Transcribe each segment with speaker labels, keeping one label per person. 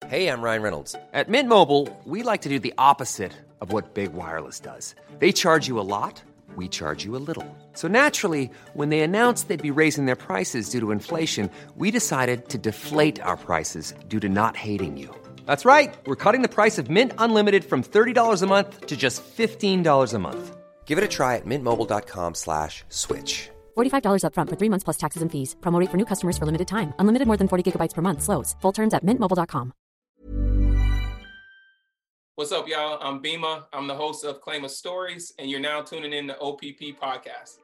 Speaker 1: Hey, I'm Ryan Reynolds. At Mint Mobile, we like to do the opposite of what Big Wireless does. They charge you a lot, we charge you a little. So naturally, when they announced they'd be raising their prices due to inflation, we decided to deflate our prices due to not hating you. That's right. We're cutting the price of Mint Unlimited from $30 a month to just $15 a month. Give it a try at mintmobile.com/switch.
Speaker 2: $45 up front for 3 months plus taxes and fees. Promo rate for new customers for limited time. Unlimited more than 40 gigabytes per month. Slows full terms at mintmobile.com.
Speaker 3: What's up, y'all? I'm Bima. I'm the host of Claim a Stories, and you're now tuning in to OPP Podcast.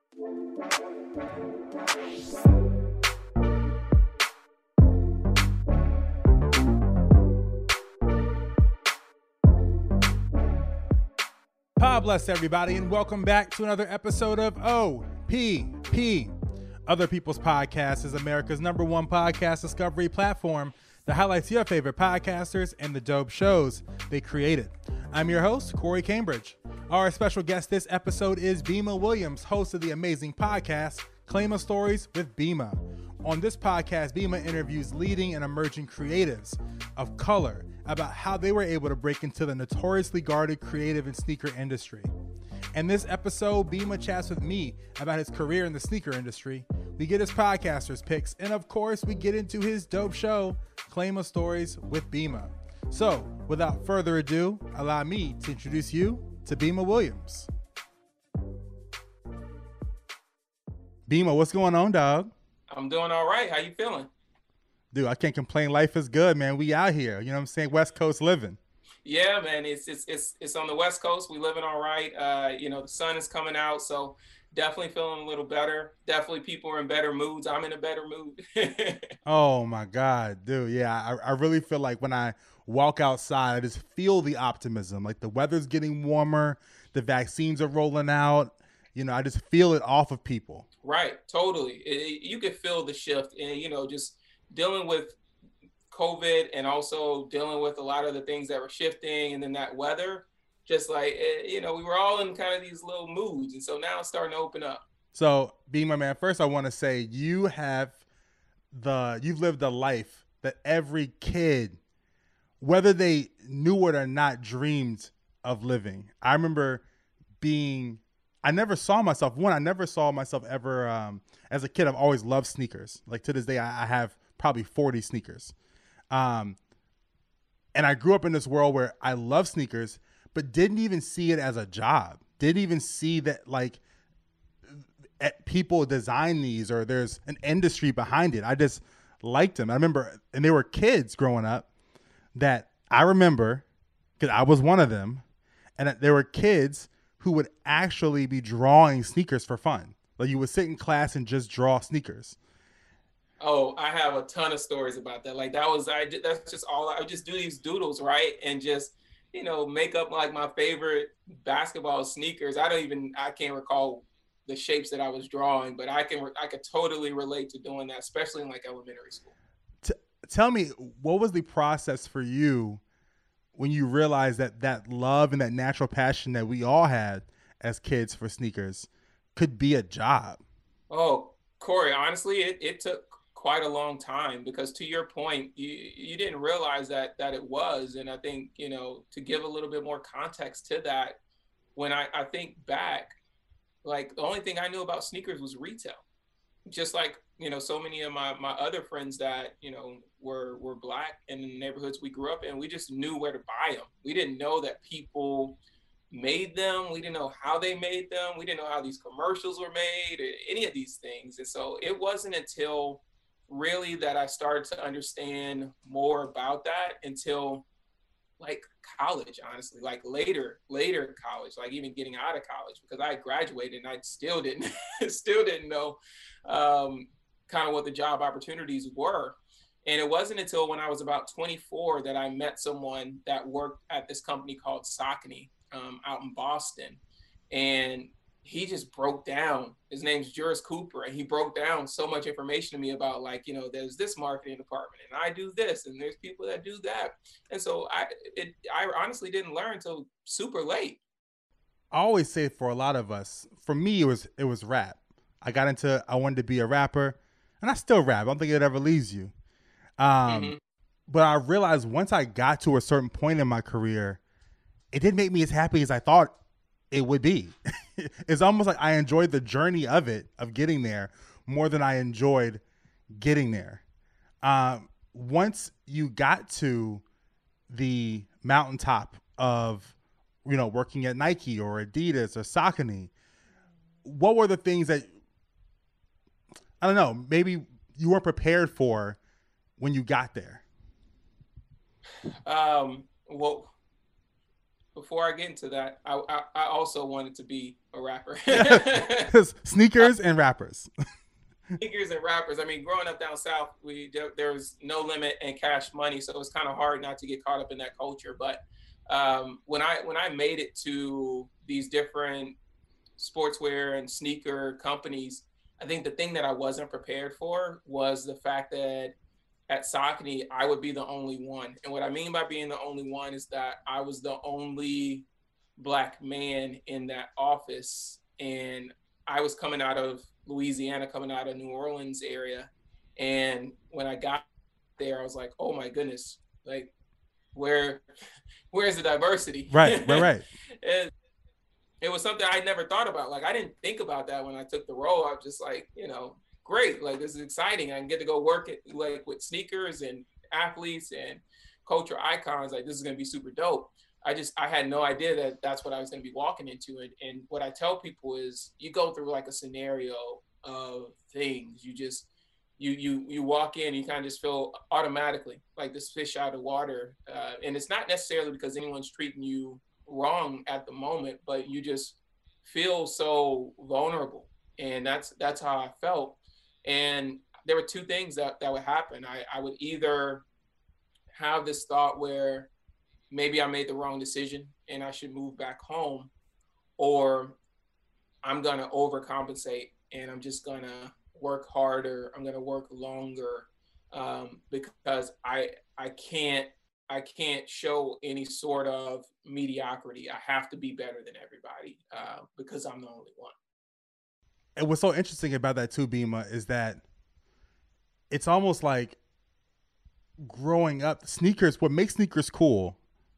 Speaker 4: God bless everybody, and welcome back to another episode of OPP. Other People's Podcast is America's #1 podcast discovery platform that highlights your favorite podcasters and the dope shows they created. I'm your host, Corey Cambridge. Our special guest this episode is Bima Williams, host of the amazing podcast, Claim a Stories with Bima. On this podcast, Bima interviews leading and emerging creatives of color about how they were able to break into the notoriously guarded creative and sneaker industry. In this episode, Bima chats with me about his career in the sneaker industry. We get his podcasters picks, and of course, we get into his dope show, Claim a Stories with Bima. So, without further ado, allow me to introduce you to Bima Williams. Bima, what's going on, dog?
Speaker 3: I'm doing all right. How you feeling?
Speaker 4: Dude, I can't complain. Life is good, man. We out here. You know what I'm saying? West Coast living.
Speaker 3: Yeah, man. It's on the West Coast. We living all right. The sun is coming out, so definitely feeling a little better. Definitely people are in better moods. I'm in a better mood.
Speaker 4: Oh my God, dude. Yeah, I really feel like when I walk outside, I just feel the optimism. Like the weather's getting warmer, the vaccines are rolling out. You know, I just feel it off of people.
Speaker 3: Right, totally. You can feel the shift, and just dealing with COVID and also dealing with a lot of the things that were shifting, and then that weather, just like, we were all in kind of these little moods. And so now it's starting to open up.
Speaker 4: So, Bima, man, first I want to say you've lived a life that every kid, whether they knew it or not, dreamed of living. I remember I never saw myself ever, as a kid. I've always loved sneakers. Like to this day, I have probably 40 sneakers. And I grew up in this world where I love sneakers, but didn't even see it as a job. Didn't even see that like people design these or there's an industry behind it. I just liked them. I remember, and they were kids growing up that I remember, because I was one of them, and that there were kids who would actually be drawing sneakers for fun. Like you would sit in class and just draw sneakers.
Speaker 3: Oh, I have a ton of stories about that. Like that's just all I would just do, these doodles, right? And just, make up like my favorite basketball sneakers. I can't recall the shapes that I was drawing, but I could totally relate to doing that, especially in like elementary school.
Speaker 4: Tell me, what was the process for you when you realized that love and that natural passion that we all had as kids for sneakers could be a job?
Speaker 3: Oh, Corey, honestly, it took quite a long time, because to your point, you didn't realize that it was. And I think, to give a little bit more context to that, when I think back, like the only thing I knew about sneakers was retail. Just like, so many of my other friends that, were Black in the neighborhoods we grew up in, we just knew where to buy them. We didn't know that people made them. We didn't know how they made them. We didn't know how these commercials were made, or any of these things. And so it wasn't until really that I started to understand more about that until like college, honestly, like later in college, like even getting out of college, because I graduated and I still didn't know kind of what the job opportunities were. And it wasn't until when I was about 24 that I met someone that worked at this company called Saucony out in Boston. And he just broke down. His name's Juris Cooper, and he broke down so much information to me about, like, there's this marketing department, and I do this, and there's people that do that. And so I honestly didn't learn until super late.
Speaker 4: I always say for a lot of us, for me, it was rap. I wanted to be a rapper, and I still rap. I don't think it ever leaves you. But I realized once I got to a certain point in my career, it didn't make me as happy as I thought it would be. It's almost like I enjoyed the journey of it, of getting there, more than I enjoyed getting there. Once you got to the mountaintop of, working at Nike or Adidas or Saucony, what were the things that, I don't know, maybe you weren't prepared for when you got there?
Speaker 3: Well, before I get into that, I also wanted to be a rapper.
Speaker 4: Sneakers and rappers.
Speaker 3: Sneakers and rappers. I mean, growing up down south, there was no limit and cash money, so it was kind of hard not to get caught up in that culture. But when I made it to these different sportswear and sneaker companies, I think the thing that I wasn't prepared for was the fact that at Saucony, I would be the only one. And what I mean by being the only one is that I was the only Black man in that office. And I was coming out of Louisiana, coming out of New Orleans area. And when I got there, I was like, oh my goodness, like where's the diversity?
Speaker 4: Right.
Speaker 3: It was something I never thought about. Like, I didn't think about that when I took the role. I was just like, great. Like, this is exciting. I can get to go work with sneakers and athletes and culture icons. Like, this is going to be super dope. I had no idea that that's what I was going to be walking into. And what I tell people is you go through like a scenario of things. You walk in, you kind of just feel automatically like this fish out of water. And it's not necessarily because anyone's treating you wrong at the moment, but you just feel so vulnerable. And that's how I felt. And there were two things that would happen. I would either have this thought where maybe I made the wrong decision and I should move back home, or I'm going to overcompensate and I'm just going to work harder. I'm going to work longer because I can't show any sort of mediocrity. I have to be better than everybody because I'm the only one.
Speaker 4: And what's so interesting about that too, Bima, is that it's almost like growing up, sneakers, what makes sneakers cool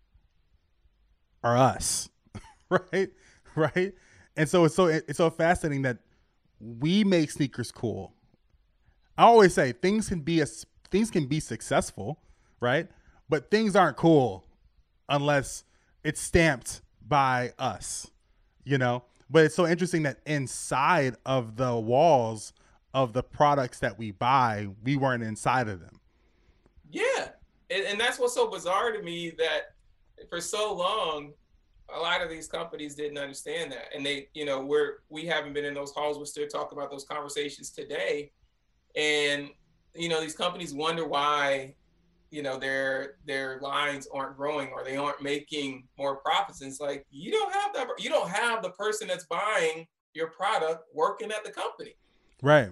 Speaker 4: are us, right? And so it's so fascinating that we make sneakers cool. I always say things can be successful, right? But things aren't cool unless it's stamped by us, But it's so interesting that inside of the walls of the products that we buy, we weren't inside of them.
Speaker 3: Yeah. And that's what's so bizarre to me, that for so long, a lot of these companies didn't understand that. And they, we haven't been in those halls. We're still talking about those conversations today. And, these companies wonder why, their lines aren't growing or they aren't making more profits. And it's like, you don't have the person that's buying your product working at the company.
Speaker 4: Right.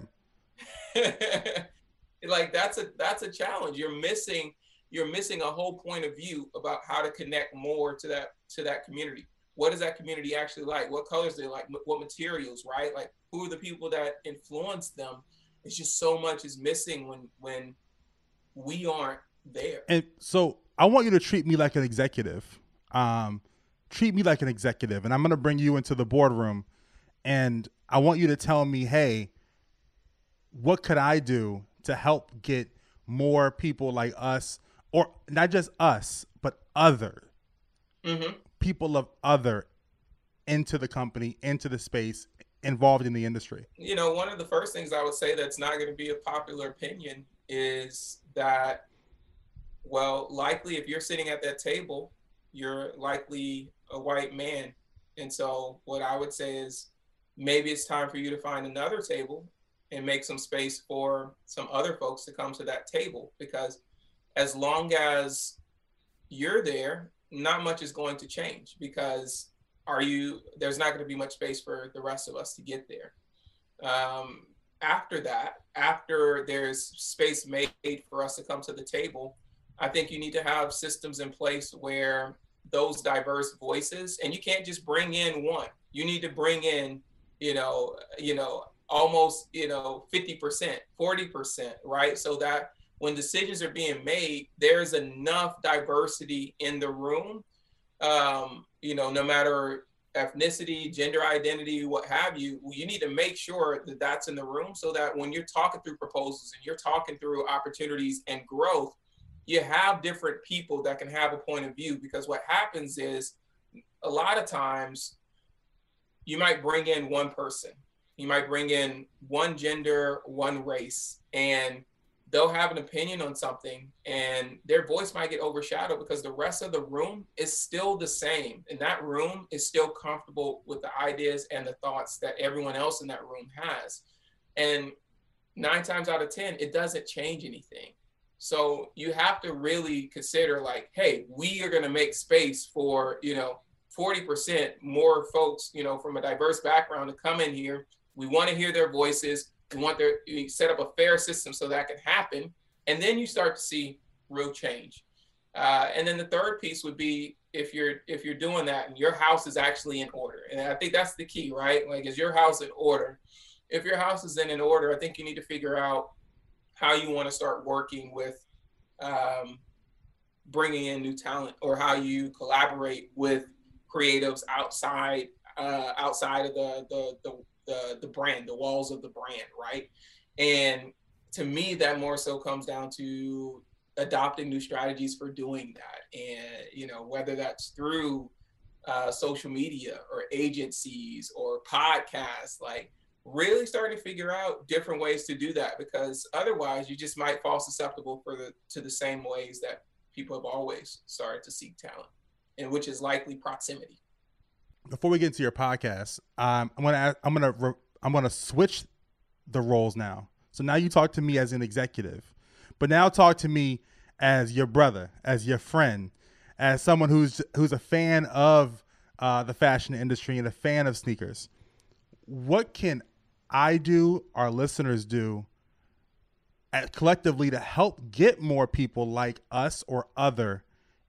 Speaker 3: Like that's a challenge. You're missing a whole point of view about how to connect more to that community. What is that community actually like? What colors they like? What materials, right? Like, who are the people that influence them? It's just so much is missing when we aren't there.
Speaker 4: And so I want you to treat me like an executive. Treat me like an executive. And I'm going to bring you into the boardroom. And I want you to tell me, hey, what could I do to help get more people like us, or not just us, but other people of other into the company, into the space, involved in the industry?
Speaker 3: One of the first things I would say that's not going to be a popular opinion is that, well, likely if you're sitting at that table, you're likely a white man. And so what I would say is maybe it's time for you to find another table and make some space for some other folks to come to that table, because as long as you're there, not much is going to change, because there's not going to be much space for the rest of us to get there. After that, after there's space made for us to come to the table, I think you need to have systems in place where those diverse voices, and you can't just bring in one, you need to bring in, almost, 50%, 40%, right? So that when decisions are being made, there's enough diversity in the room, no matter ethnicity, gender identity, what have you, you need to make sure that that's in the room so that when you're talking through proposals and you're talking through opportunities and growth, you have different people that can have a point of view. Because what happens is a lot of times you might bring in one person, you might bring in one gender, one race, and they'll have an opinion on something and their voice might get overshadowed because the rest of the room is still the same. And that room is still comfortable with the ideas and the thoughts that everyone else in that room has. And 9 times out of 10, it doesn't change anything. So you have to really consider like, hey, we are going to make space for, 40% more folks, from a diverse background to come in here. We want to hear their voices. We set up a fair system so that can happen. And then you start to see real change. And then the third piece would be if you're doing that and your house is actually in order. And I think that's the key, right? Like, is your house in order? If your house is in order, I think you need to figure out how you want to start working with bringing in new talent, or how you collaborate with creatives outside of the brand, the walls of the brand, right? And to me, that more so comes down to adopting new strategies for doing that. And, whether that's through social media or agencies or podcasts, like really starting to figure out different ways to do that, because otherwise you just might fall susceptible to the same ways that people have always started to seek talent, and which is likely proximity.
Speaker 4: Before we get into your podcast, I'm gonna switch the roles now. So now you talk to me as an executive, but now talk to me as your brother, as your friend, as someone who's a fan of the fashion industry and a fan of sneakers. What can I do, our listeners do, collectively to help get more people like us or other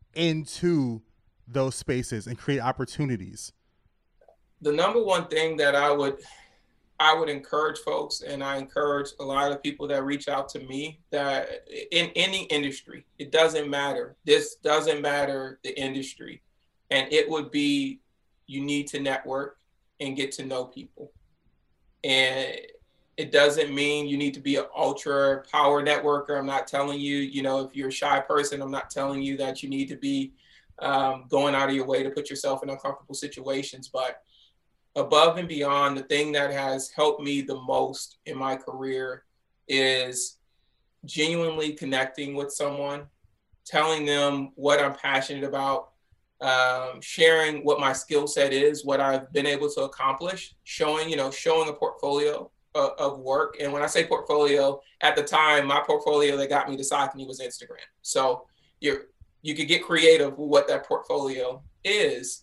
Speaker 4: into those spaces and create opportunities?
Speaker 3: The number one thing that I would encourage folks, and I encourage a lot of people that reach out to me, that in any industry, it doesn't matter. This doesn't matter, the industry. And it would be, you need to network and get to know people. And it doesn't mean you need to be an ultra power networker. I'm not telling you, if you're a shy person, I'm not telling you that you need to be going out of your way to put yourself in uncomfortable situations. But above and beyond, the thing that has helped me the most in my career is genuinely connecting with someone, telling them what I'm passionate about, sharing what my skill set is, what I've been able to accomplish, showing a portfolio of work. And when I say portfolio, at the time, my portfolio that got me to Saucony was Instagram. So you could get creative with what that portfolio is,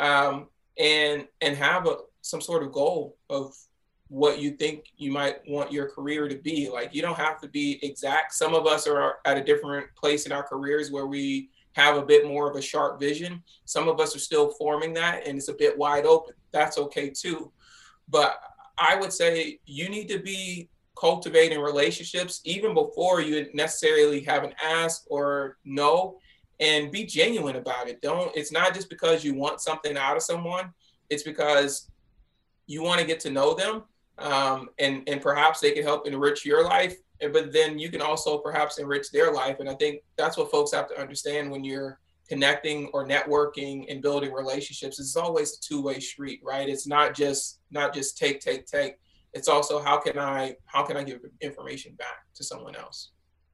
Speaker 3: and have some sort of goal of what you think you might want your career to be. Like, you don't have to be exact. Some of us are at a different place in our careers where we have a bit more of a sharp vision. Some of us are still forming that, and it's a bit wide open. That's okay too. But I would say you need to be cultivating relationships even before you necessarily have an ask or no, and be genuine about it. It's not just because you want something out of someone. It's because you want to get to know them, and perhaps they can help enrich your life, but then you can also perhaps enrich their life. And I think that's what folks have to understand when you're connecting or networking and building relationships. It's always a two-way street, right? It's not just take. It's also how can I give information back to someone else?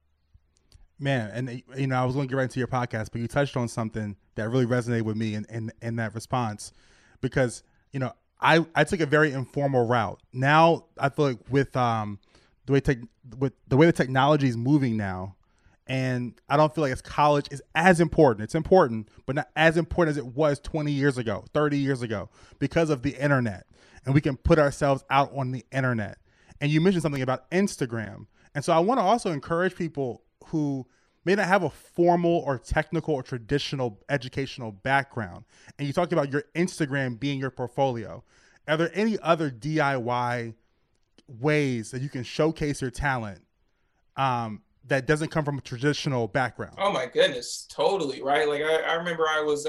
Speaker 4: Man, and I was going to get right into your podcast, but you touched on something that really resonated with me in that response, because I took a very informal route. Now I feel like with the way the technology is moving now, and I don't feel like college is as important. It's important, but not as important as it was 20 years ago, 30 years ago, because of the internet, and we can put ourselves out on the internet. And you mentioned something about Instagram, and so I want to also encourage people who may not have a formal or technical or traditional educational background. And you talked about your Instagram being your portfolio. Are there any other DIY ways that you can showcase your talent that doesn't come from a traditional background?
Speaker 3: Oh my goodness, totally, right? Like I remember I was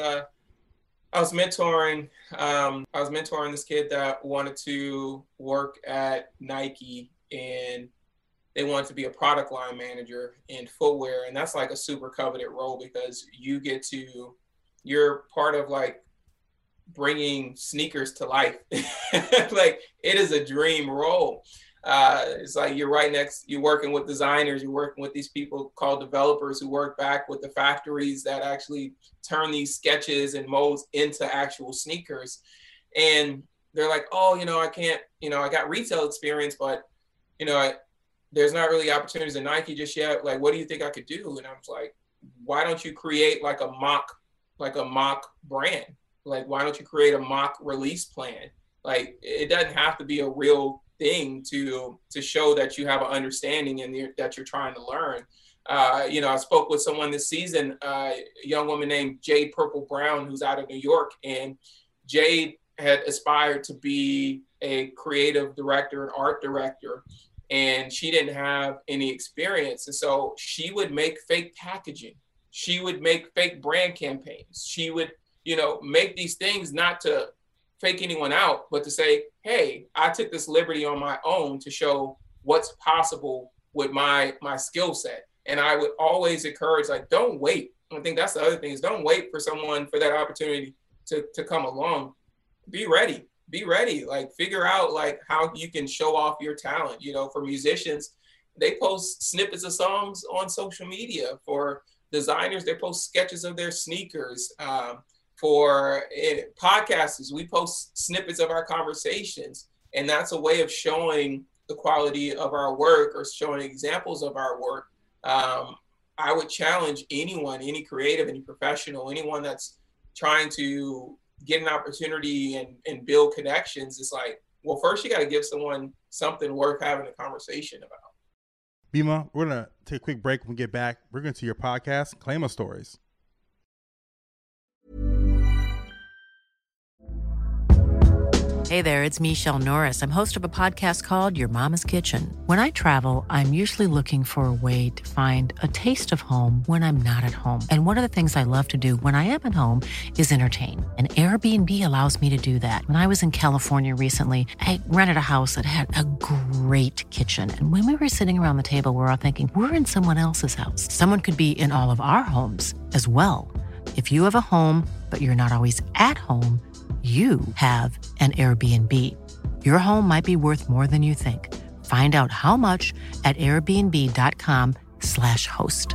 Speaker 3: mentoring this kid that wanted to work at Nike, and they wanted to be a product line manager in footwear. And that's like a super coveted role because you're part of like bringing sneakers to life. Like it is a dream role. It's like you're working with designers, you're working with these people called developers who work back with the factories that actually turn these sketches and molds into actual sneakers. And they're like, oh, I can't, I got retail experience, but, there's not really opportunities at Nike just yet. Like, what do you think I could do? And I was like, why don't you create like a mock brand? Like, why don't you create a mock release plan? Like, it doesn't have to be a real thing to show that you have an understanding and that you're trying to learn. I spoke with someone this season, a young woman named Jade Purple Brown, who's out of New York, and Jade had aspired to be a creative director, an art director, and she didn't have any experience. And so she would make fake packaging. She would make fake brand campaigns. She would, make these things not to fake anyone out, but to say, hey, I took this liberty on my own to show what's possible with my skill set. And I would always encourage, like, don't wait. I think that's the other thing is don't wait for that opportunity to come along. Be ready. Like, figure out like how you can show off your talent. For musicians, they post snippets of songs on social media. For designers, they post sketches of their sneakers. For podcasters, we post snippets of our conversations. And that's a way of showing the quality of our work or showing examples of our work. I would challenge anyone, any creative, any professional, anyone that's trying to get an opportunity and build connections. It's like, well, first you got to give someone something worth having a conversation about.
Speaker 4: Bima, we're going to take a quick break. When we get back, we're going to your podcast, Claim a Stories.
Speaker 5: Hey there, it's Michelle Norris. I'm host of a podcast called Your Mama's Kitchen. When I travel, I'm usually looking for a way to find a taste of home when I'm not at home. And one of the things I love to do when I am at home is entertain. And Airbnb allows me to do that. When I was in California recently, I rented a house that had a great kitchen. And when we were sitting around the table, we were all thinking, we're in someone else's house. Someone could be in all of our homes as well. If you have a home, but you're not always at home, you have an Airbnb. Your home might be worth more than you think. Find out how much at airbnb.com/host.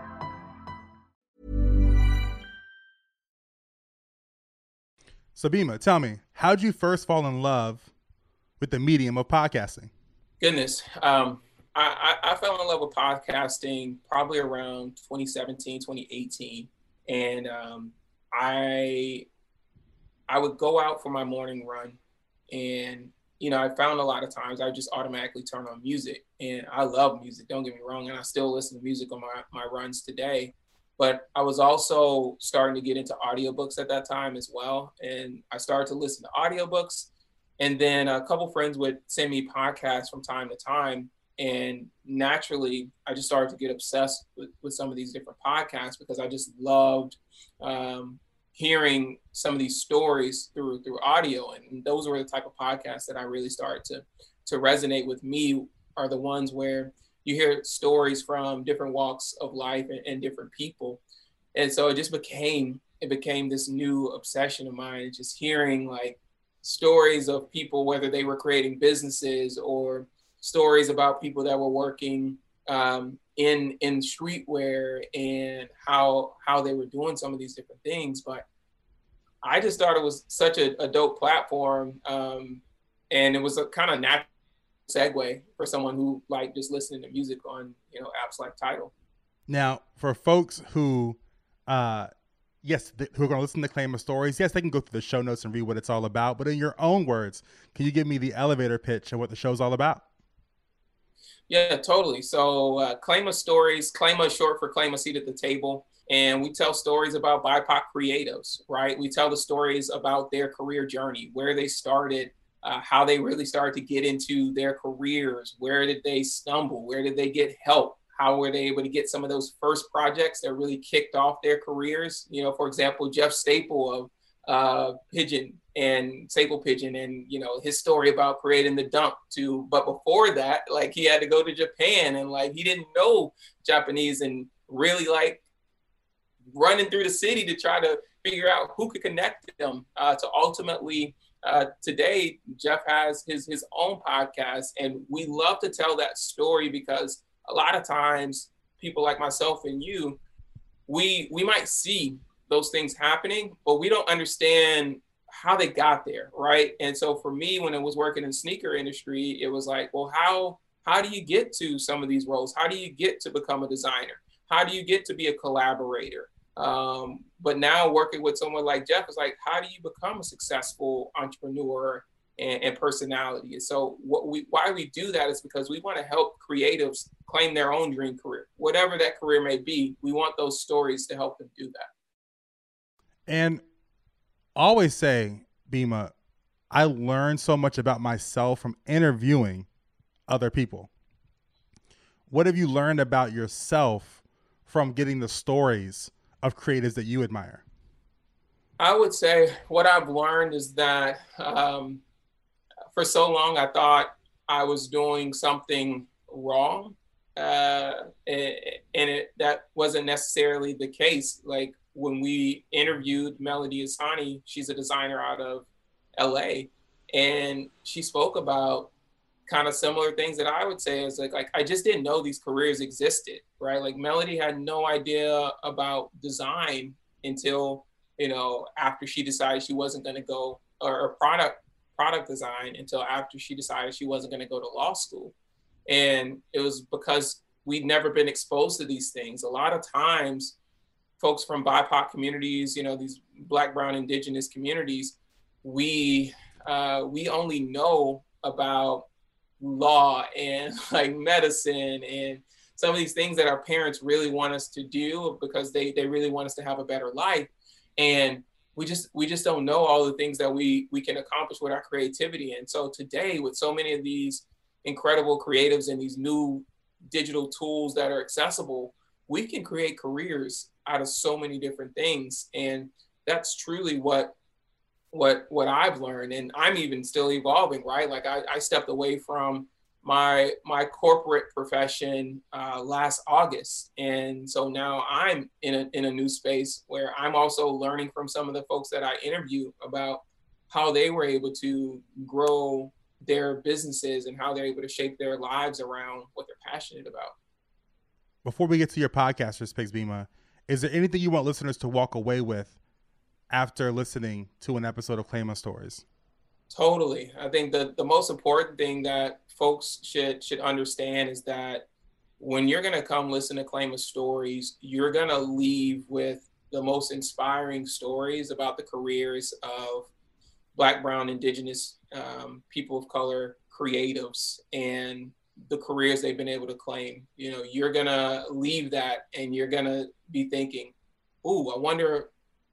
Speaker 4: So Bima, tell me, how'd you first fall in love with the medium of podcasting?
Speaker 3: Goodness. I fell in love with podcasting probably around 2017, 2018. And I would go out for my morning run, and, I found a lot of times I just automatically turn on music, and I love music, don't get me wrong. And I still listen to music on my runs today, but I was also starting to get into audiobooks at that time as well. And I started to listen to audiobooks, and then a couple friends would send me podcasts from time to time. And naturally, I just started to get obsessed with some of these different podcasts because I just loved, hearing some of these stories through audio. And those were the type of podcasts that I really started to resonate with me, are the ones where you hear stories from different walks of life and different people. And so it became this new obsession of mine, just hearing like stories of people, whether they were creating businesses or stories about people that were working in streetwear and how they were doing some of these different things. But I just thought it was such a dope platform, and it was a kind of natural segue for someone who like just listening to music on apps like Tidal.
Speaker 4: Now, for folks who who are going to listen to Claim a Stories, yes, they can go through the show notes and read what it's all about. But in your own words, can you give me the elevator pitch of what the show's all about?
Speaker 3: Yeah, totally. So Claim a Stories, Claim is short for Claim a Seat at the Table. And we tell stories about BIPOC creatives, right? We tell the stories about their career journey, where they started, how they really started to get into their careers, where did they stumble, where did they get help, how were they able to get some of those first projects that really kicked off their careers? You know, for example, Jeff Staple of Pigeon and Staple Pigeon, and, you know, his story about creating the Dunk but before that, like, he had to go to Japan, and like, he didn't know Japanese, and really like running through the city to try to figure out who could connect them to ultimately today, Jeff has his own podcast, and we love to tell that story because a lot of times people like myself and you, we might see those things happening, but we don't understand how they got there, right? And so for me, when I was working in the sneaker industry, it was like, well, how do you get to some of these roles? How do you get to become a designer? How do you get to be a collaborator? But now working with someone like Jeff is like, how do you become a successful entrepreneur and personality? And so why we do that is because we want to help creatives claim their own dream career, whatever that career may be. We want those stories to help them do that.
Speaker 4: And always say, Bima, I learned so much about myself from interviewing other people. What have you learned about yourself from getting the stories of creatives that you admire?
Speaker 3: I would say what I've learned is that for so long I thought I was doing something wrong, and that wasn't necessarily the case. Like, when we interviewed Melody Ehsani, she's a designer out of LA, and she spoke about kind of similar things that I would say is like I just didn't know these careers existed, right? Like, Melody had no idea about design until, you know, after she decided she wasn't going to go, or product design, until after she decided she wasn't going to go to law school. And it was because we'd never been exposed to these things. A lot of times folks from BIPOC communities, you know, these Black, Brown, Indigenous communities, we only know about law and like medicine and some of these things that our parents really want us to do because they really want us to have a better life. And we just don't know all the things that we can accomplish with our creativity. And so today, with so many of these incredible creatives and these new digital tools that are accessible, we can create careers out of so many different things. And that's truly what I've learned. And I'm even still evolving, right? Like, I stepped away from my corporate profession last August. And so now I'm in a new space where I'm also learning from some of the folks that I interview about how they were able to grow their businesses and how they're able to shape their lives around what they're passionate about.
Speaker 4: Before we get to your Podcaster's Picks, Bima, is there anything you want listeners to walk away with after listening to an episode of Claim My Stories?
Speaker 3: Totally. I think the most important thing that folks should understand is that when you're going to come listen to Claim My Stories, you're going to leave with the most inspiring stories about the careers of Black, Brown, Indigenous, people of color, creatives, and the careers they've been able to claim. You know, you're going to leave that and you're going to be thinking, ooh, I wonder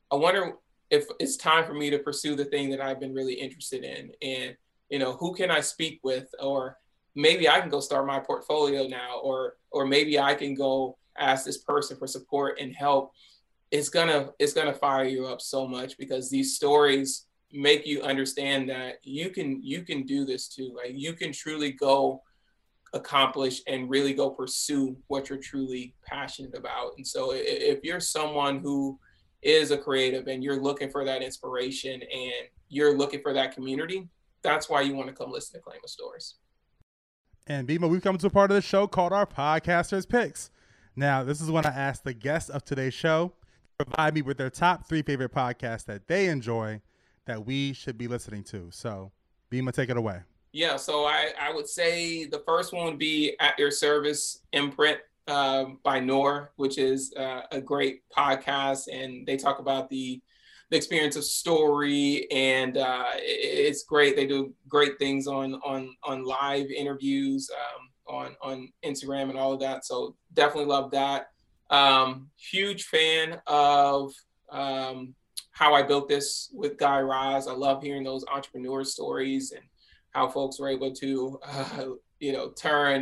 Speaker 3: if it's time for me to pursue the thing that I've been really interested in. And, you know, who can I speak with? Or maybe I can go start my portfolio now, or maybe I can go ask this person for support and help. It's gonna fire you up so much, because these stories make you understand that you can do this too. Like, you can truly go accomplish and really go pursue what you're truly passionate about. And so if you're someone who is a creative and you're looking for that inspiration and you're looking for that community, that's why you want to come listen to Claim My Stories.
Speaker 4: And Bima, we've come to a part of the show called our Podcaster's Picks. Now, this is when I ask the guests of today's show to provide me with their top 3 favorite podcasts that they enjoy that we should be listening to. So, Bima, take it away.
Speaker 3: Yeah, so I would say the first one would be At Your Service Imprint by Noor, which is a great podcast, and they talk about the experience of story, and it's great. They do great things on live interviews, on Instagram and all of that. So definitely love that. Huge fan of How I Built This with Guy Raz. I love hearing those entrepreneur stories and how folks were able to, turn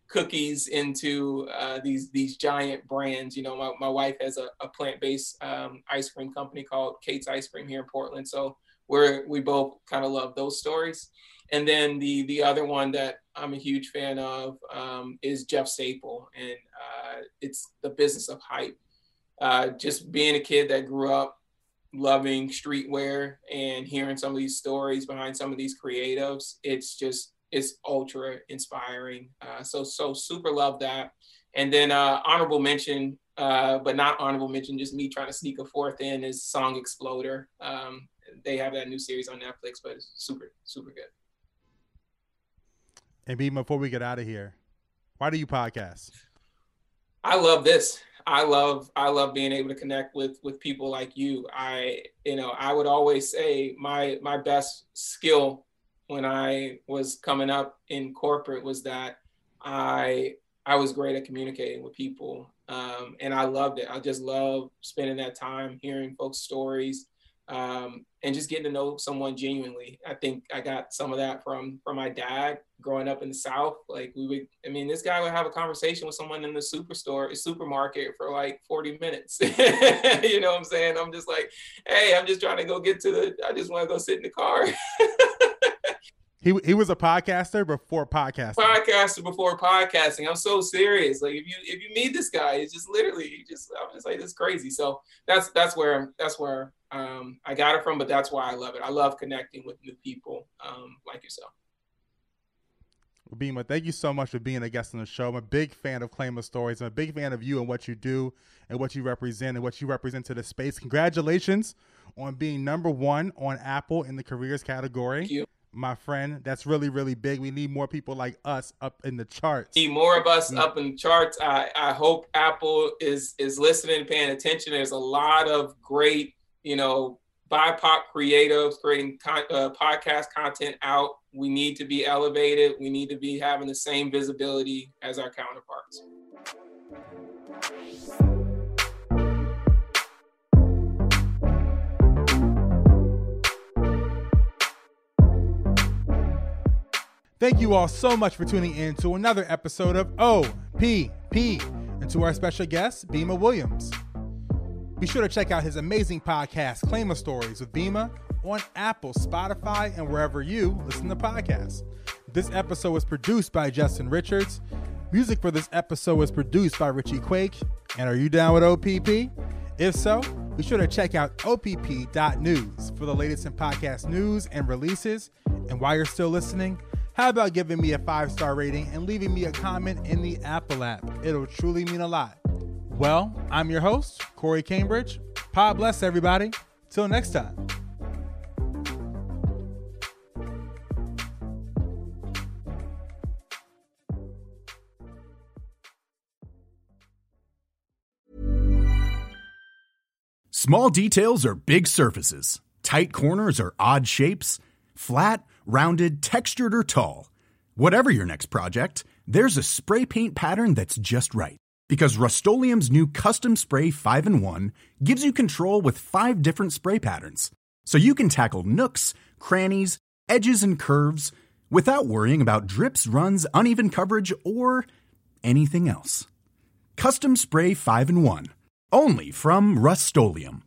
Speaker 3: cookies into these giant brands. You know, my wife has a plant-based ice cream company called Kate's Ice Cream here in Portland. So we both kind of love those stories. And then the other one that I'm a huge fan of is Jeff Staple, and it's The Business of Hype. Just being a kid that grew up loving streetwear and hearing some of these stories behind some of these creatives, it's ultra inspiring. So super love that. And then honorable mention, but not honorable mention, just me trying to sneak a fourth in, is Song Exploder. They have that new series on Netflix, but it's super, super good.
Speaker 4: And Bima, before we get out of here, why do you podcast?
Speaker 3: I love this. I love being able to connect with people like you. I would always say my best skill when I was coming up in corporate was that I was great at communicating with people. And I loved it. I just love spending that time hearing folks' stories, and just getting to know someone genuinely. I think I got some of that from my dad growing up in the South. Like this guy would have a conversation with someone in the supermarket for like 40 minutes. You know what I'm saying? I'm just like, hey, I'm just trying to go I just want to go sit in the car.
Speaker 4: He was a podcaster before podcasting.
Speaker 3: Podcaster before podcasting. I'm so serious. Like if you meet this guy, it's just literally I'm just like, this is crazy. So that's where I got it from, but that's why I love it. I love connecting with new people like yourself.
Speaker 4: Bima, thank you so much for being a guest on the show. I'm a big fan of Claim of Stories. I'm a big fan of you and what you do and what you represent to the space. Congratulations on being #1 on Apple in the careers category.
Speaker 3: Thank you.
Speaker 4: My friend, that's really, really big. We need more people like us up in the charts.
Speaker 3: Need more of us up in the charts. I hope Apple is listening and paying attention. There's a lot of great, BIPOC creatives creating podcast content out. We need to be elevated. We need to be having the same visibility as our counterparts.
Speaker 4: Thank you all so much for tuning in to another episode of OPP and to our special guest, Bima Williams. Be sure to check out his amazing podcast, Claim of Stories with Bima, on Apple, Spotify, and wherever you listen to podcasts. This episode was produced by Justin Richards. Music for this episode was produced by Richie Quake. And are you down with OPP? If so, be sure to check out opp.news for the latest in podcast news and releases. And while you're still listening, how about giving me a 5-star rating and leaving me a comment in the Apple app? It'll truly mean a lot. Well, I'm your host, Corey Cambridge. God bless everybody. Till next time.
Speaker 6: Small details are big surfaces. Tight corners are odd shapes. Flat, rounded, textured, or tall. Whatever your next project, there's a spray paint pattern that's just right. Because Rust-Oleum's new Custom Spray 5-in-1 gives you control with 5 different spray patterns. So you can tackle nooks, crannies, edges, and curves without worrying about drips, runs, uneven coverage, or anything else. Custom Spray 5-in-1. Only from Rust-Oleum.